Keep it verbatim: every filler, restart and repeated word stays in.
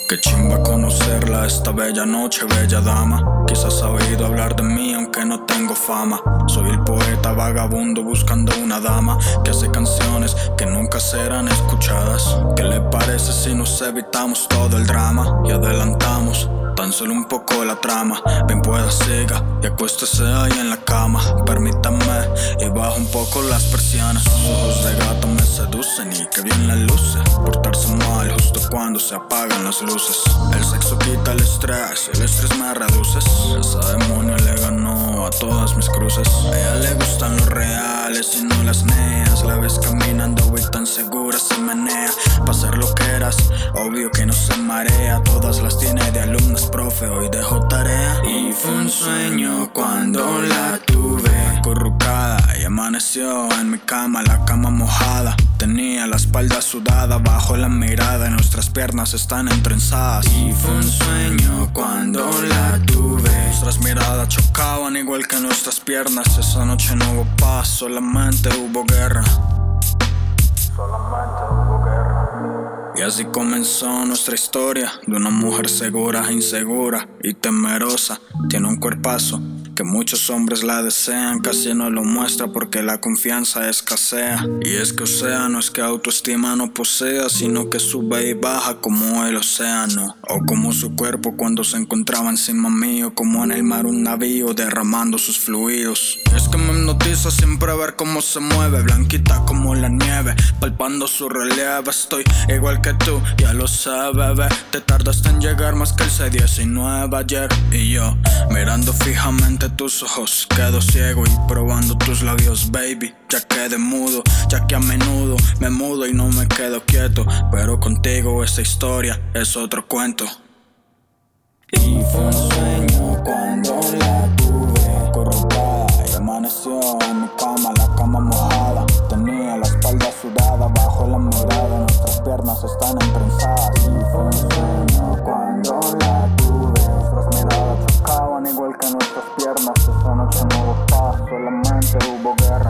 Qué chimba conocerla esta bella noche, bella dama. Quizás ha oído hablar de mí aunque no tengo fama. Soy el poeta vagabundo buscando una dama que hace canciones que nunca serán escuchadas. ¿Qué le parece si nos evitamos todo el drama y adelantamos tan solo un poco la trama? Bien pueda siga y acuéstese ahí en la cama. Permítame y bajo un poco las persianas. Sus ojos de gato me seducen y que bien la luce. Portarse mal justo cuando se apagan las luces. El sexo quita el estrés y el estrés me reduces. Esa demonia le ganó a todas mis cruces. A ella le gustan los reales y no las neas. La ves caminando y tan segura se menea. Pa' ser lo que eras, obvio que no se marea. Todas las tiene de alumnas, profe, hoy dejo tarea. Y fue un sueño cuando la tuve acurrucada y amaneció en mi cama, la cama mojada. Tenía la espalda sudada bajo la mirada y nuestras piernas están entrenzadas. Y fue un sueño cuando la tuve. Nuestras miradas chocaban igual que nuestras piernas. Esa noche no hubo paz, solamente hubo guerra. Solamente hubo guerra. Y así comenzó nuestra historia de una mujer segura, insegura y temerosa. Tiene un cuerpazo que muchos hombres la desean, casi no lo muestra porque la confianza escasea. Y es que o sea, no es que autoestima no posea, sino que sube y baja como el océano, o como su cuerpo cuando se encontraba encima mío, como en el mar un navío derramando sus fluidos. Y es que me hipnotiza siempre ver cómo se mueve, blanquita como la nieve, palpando su relieve. Estoy igual que tú, ya lo sé, bebé. Te tardaste en llegar más que el C diecinueve ayer. Y yo, mirando fijamente tus ojos, quedo ciego y probando tus labios, baby. Ya quedé mudo, ya que a menudo me mudo y no me quedo quieto. Pero contigo esta historia es otro cuento. Y fue un sueño cuando la tuve acurrucada y amaneció en mi cama, la cama mojada. Tenía la espalda sudada bajo la mirada, nuestras piernas están entrenzadas. Y fue un sueño cuando la tuve. Nuestras miradas chocaban igual que nuestras piernas. Esa noche no hubo paz, solamente hubo guerra.